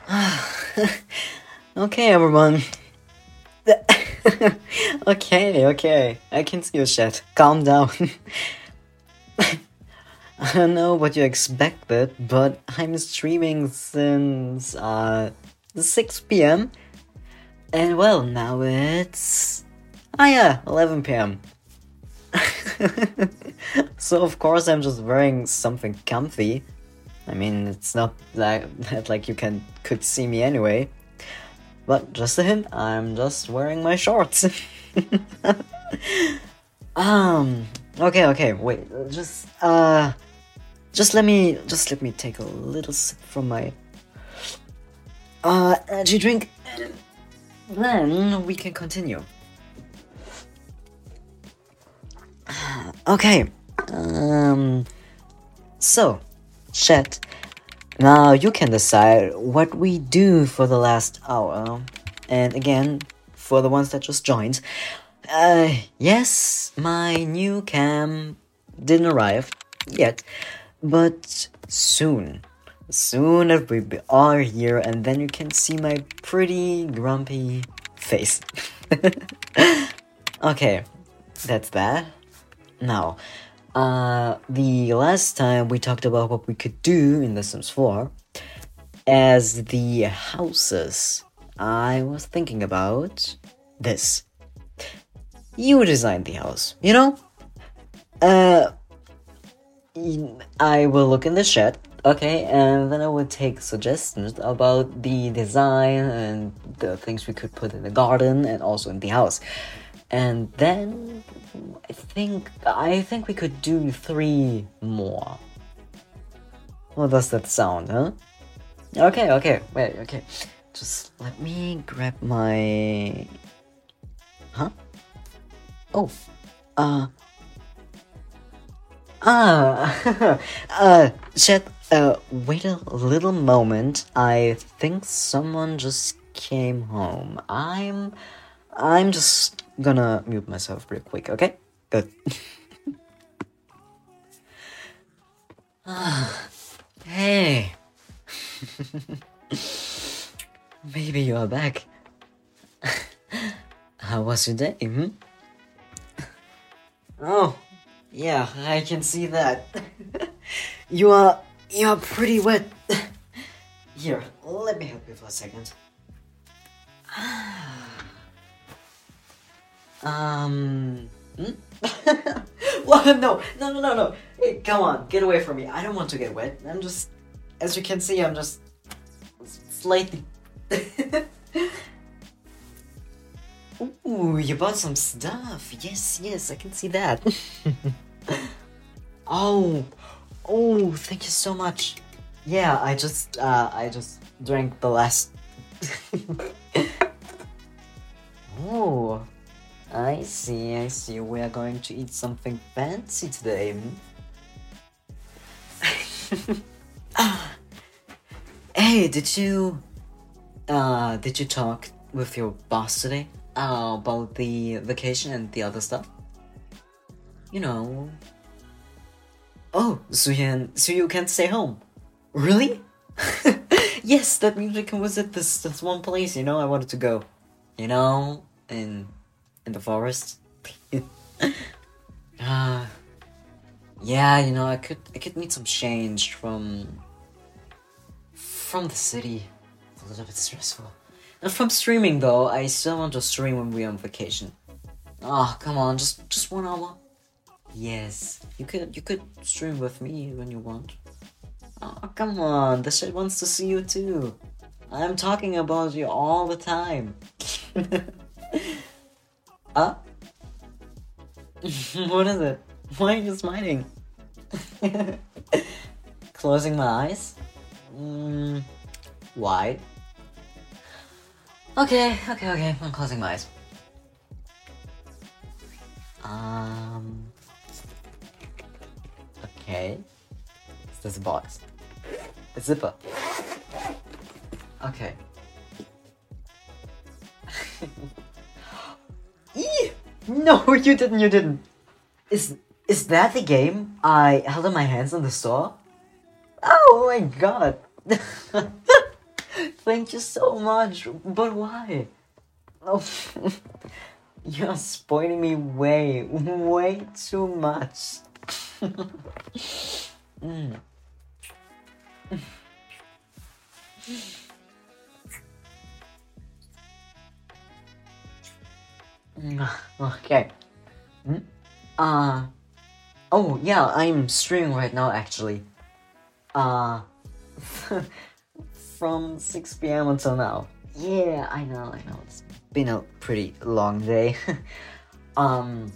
Okay, everyone. Okay. I can see your chat. Calm down. I don't know what you expected, but I'm streaming since 6 p.m. And well, now it's 11 p.m. So of course I'm just wearing something comfy. I mean, it's not like you could see me anyway. But just a hint, I'm just wearing my shorts. Okay, wait, just let me take a little sip from my energy drink, and then we can continue. Okay, so, chat, now you can decide what we do for the last hour. And again, for the ones that just joined, yes, my new cam didn't arrive yet, but soon that we are here, and then you can see my pretty grumpy face. Okay, that's that. Now, the last time we talked about what we could do in The Sims 4 as the houses. I was thinking about this. You designed the house, you know? I will look in the chat, okay, and then I will take suggestions about the design and the things we could put in the garden and also in the house. And then I think we could do 3 more. How does that sound, huh? Okay, wait, okay. Just let me grab my... Huh? Oh, chat, wait a little moment. I think someone just came home. I'm just gonna mute myself real quick, okay? Good. Hey. Maybe you are back. How was your day? Oh, yeah, I can see that. You are pretty wet. Here, let me help you for a second. What? No. Hey, come on, get away from me. I don't want to get wet. I'm just, as you can see, I'm just slightly... Ooh, you bought some stuff. Yes, I can see that. Oh, thank you so much. Yeah, I just drank the last... Oh, I see. We are going to eat something fancy today. Hey, did you talk with your boss today about the vacation and the other stuff? You know. Oh, so you can't stay home? Really? Yes, that means we can visit this one place. You know, I wanted to go. You know, in the forest. Yeah, you know, I could need some change from the city. It's a little bit stressful. Not from streaming though. I still want to stream when we're on vacation. Oh, come on, just 1 hour. Yes, you could stream with me when you want. Oh, come on, the shit wants to see you too. I'm talking about you all the time. What is it? Why are you smiling? Closing my eyes? Why? Okay, I'm closing my eyes. Okay. There's a box. A zipper. Okay. Eee! No, you didn't. Is that the game I held in my hands in the store? Oh my god. thank you so much. But why? Oh, you're spoiling me way too much. Mm. Okay. Hmm? Uh, oh yeah, I'm streaming right now actually. Uh, from 6 p.m. until now. Yeah, I know. It's been a pretty long day. um,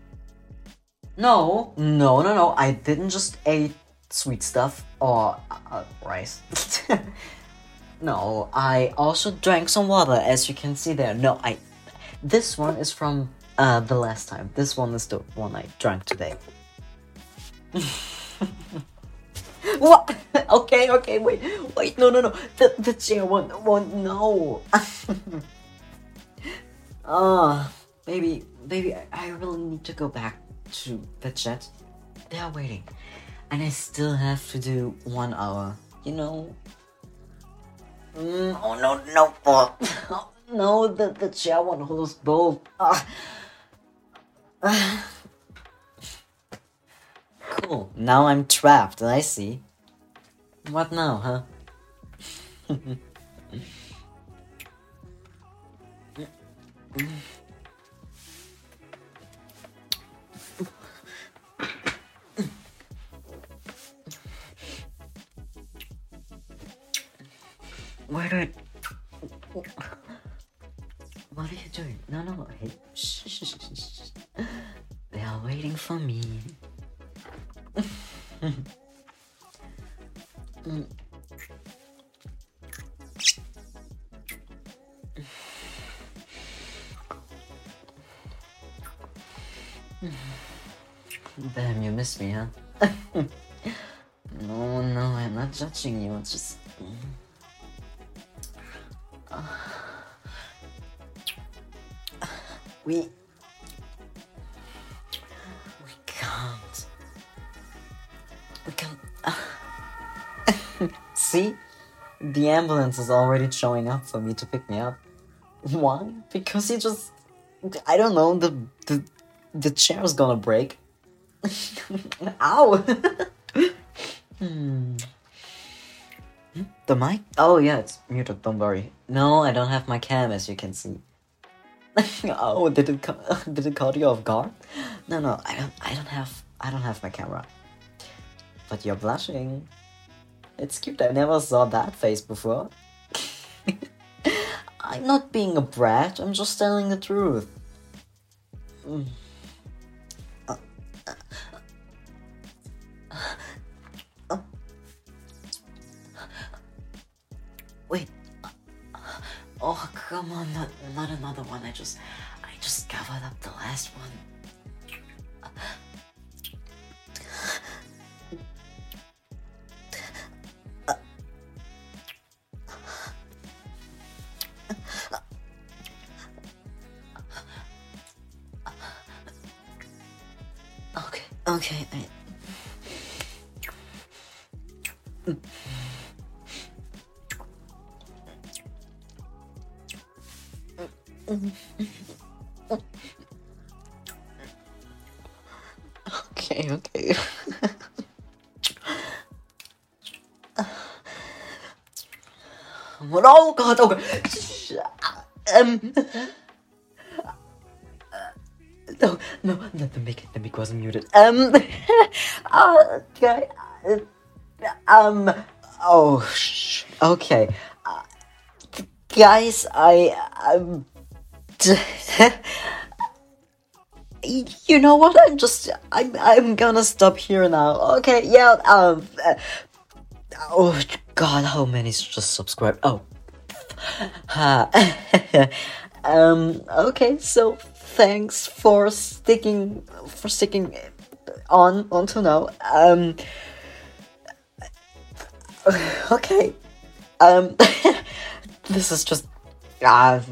no, I didn't just eat sweet stuff or rice. No, I also drank some water, as you can see there. No, this one is from the last time. This one is the one I drank today. What? Okay, wait, no, the chair won't, no. Baby, I really need to go back to the chat. They are waiting, and I still have to do 1 hour, you know. Oh no, oh, no, the chair won't hold us both. Cool, now I'm trapped, I see. What now, huh? Wait. What are you doing? No, hey, shh. They are waiting for me. Damn, you miss me, huh? No, I'm not judging you, it's just... We can't. See? The ambulance is already showing up for me to pick me up. Why? Because he just... I don't know, the chair's gonna break. Ow! The mic? Oh yeah, it's muted, don't worry. No, I don't have my cam, as you can see. Oh, did it caught you off guard? No, I don't have my camera. But you're blushing. It's cute, I never saw that face before. I'm not being a brat, I'm just telling the truth. Wait. Oh, come on, not another one. I just covered up the last one. Okay. Okay. What? Oh God! No, the mic wasn't muted. Okay. Okay. Guys, you know what? I'm gonna stop here now. Okay, yeah. Oh God, how many just subscribed? Oh. Okay, so thanks for sticking on until now. Okay. This is just yeah,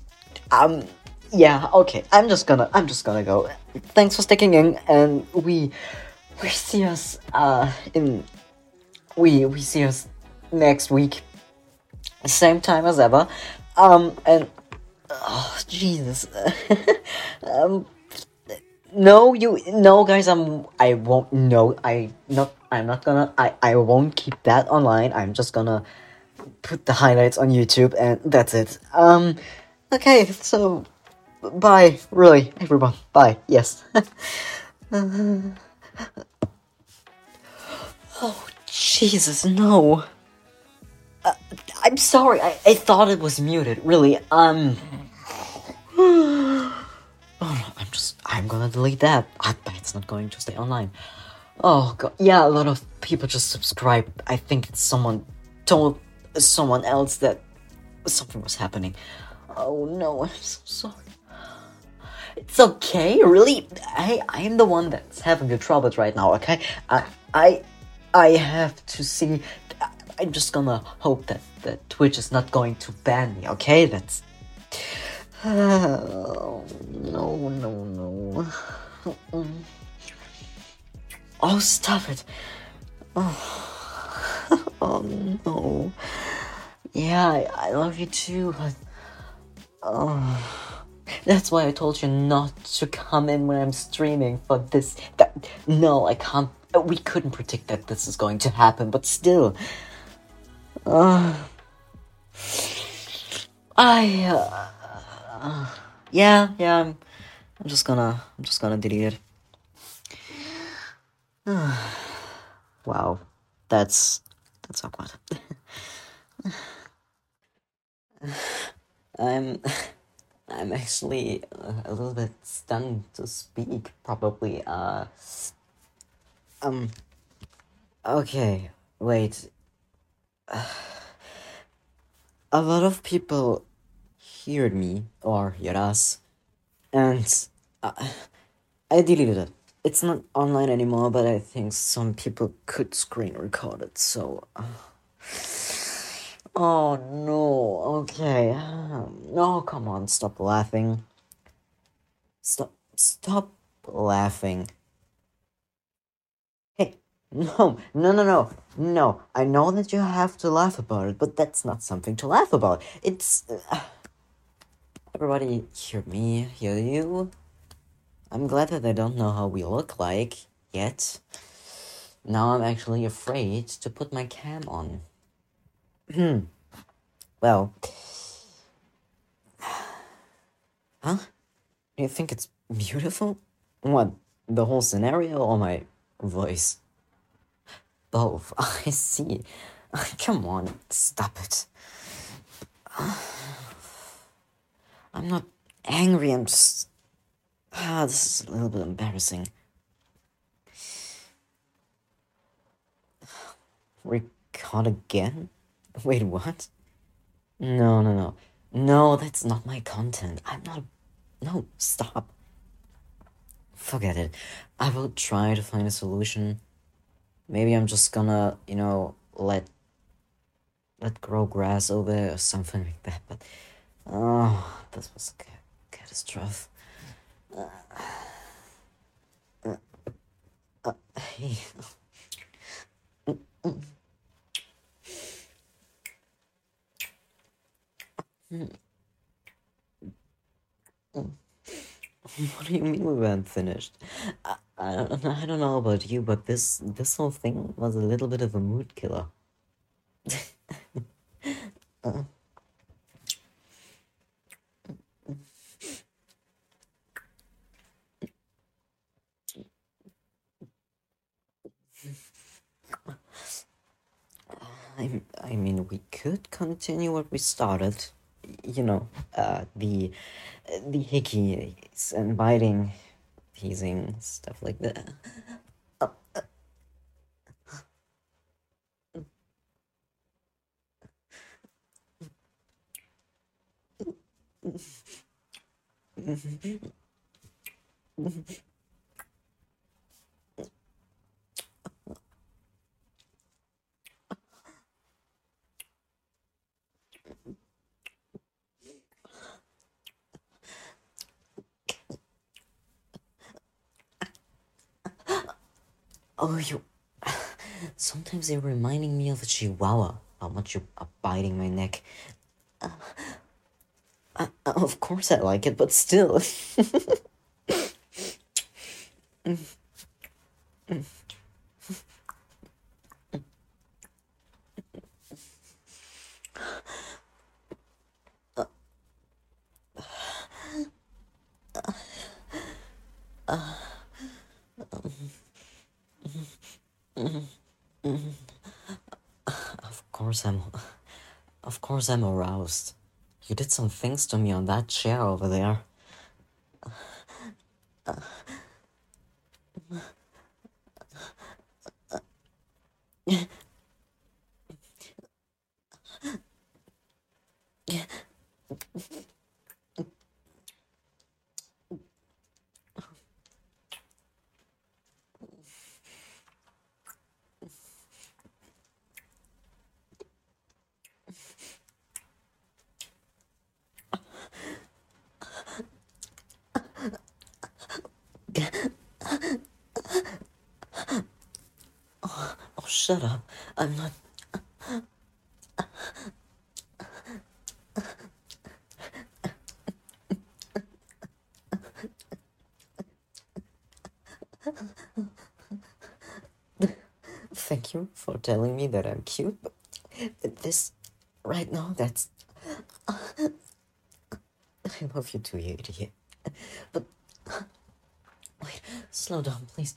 okay. I'm just gonna go. Thanks for sticking in, and we see us we see us next week. same time as ever. And oh Jesus. um, no, guys. I won't. No, I'm not gonna. I won't keep that online. I'm just gonna put the highlights on YouTube, and that's it. Okay. So, bye. Really, everyone. Bye. Yes. Oh Jesus, no. I'm sorry. I thought it was muted. Really. Oh, I'm gonna delete that. I bet it's not going to stay online. Oh god, yeah, a lot of people just subscribed. I think someone told someone else that something was happening. Oh no, I'm so sorry. It's okay, really. I'm the one that's having the troubles right now. Okay, I, I have to see. I'm just gonna hope that Twitch is not going to ban me. Okay, that's. Oh, no. Oh, stop it. Oh, oh no. Yeah, I love you too, but. Oh. That's why I told you not to come in when I'm streaming for this. No, I can't. We couldn't predict that this is going to happen, but still. Yeah, I'm just gonna delete it. Wow, that's awkward. I'm I'm actually a little bit stunned to speak. Probably. Okay, wait. A lot of people heard me or heard us, and I deleted it. It's not online anymore, but I think some people could screen record it, so. Oh no, okay. No, come on, stop laughing. Stop laughing. Hey, no. I know that you have to laugh about it, but that's not something to laugh about. It's. Everybody hear me, hear you. I'm glad that they don't know how we look like yet. Now I'm actually afraid to put my cam on. Well. Huh? Do you think it's beautiful? What, the whole scenario or my voice? Both. I see. Come on, stop it. I'm not angry, I'm just. This is a little bit embarrassing. Record again? Wait, what? No. No, that's not my content. I'm not. No, stop. Forget it. I will try to find a solution. Maybe I'm just gonna, let grow grass over there or something like that. But this was a catastrophe. Hey. What do you mean we weren't finished? I don't know about you, but this whole thing was a little bit of a mood killer. I mean, we could continue what we started. The hickeys and biting, teasing, stuff like that. Oh, sometimes you're reminding me of a chihuahua. how much you are biting my neck. Of course I like it, but still. Of course I'm... Of course I'm aroused. You did some things to me on that chair over there. Oh, shut up. I'm not... Thank you for telling me that I'm cute, but this... right now, that's... I love you too, you idiot. But... wait, slow down, please.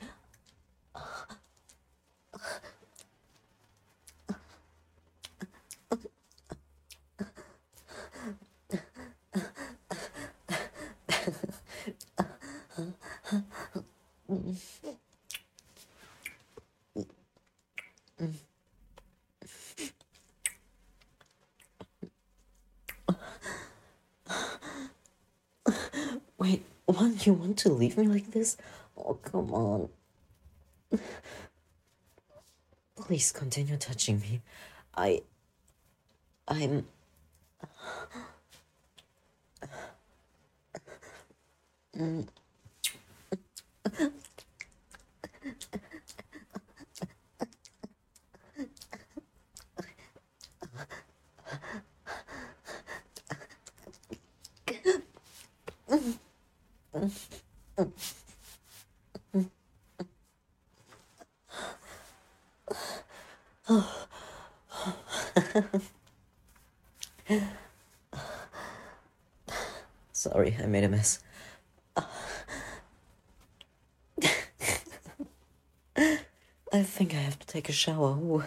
Wait, what? You want to leave me like this? Oh, come on. Please continue touching me. I'm... Sorry, I made a mess. I think I have to take a shower. Ooh.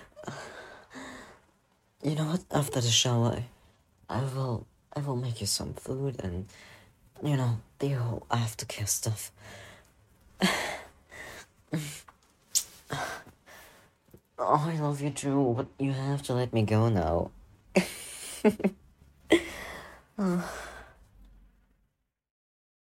You know what? After the shower, I will make you some food and, you know, the whole aftercare stuff. Oh, I love you too, but you have to let me go now.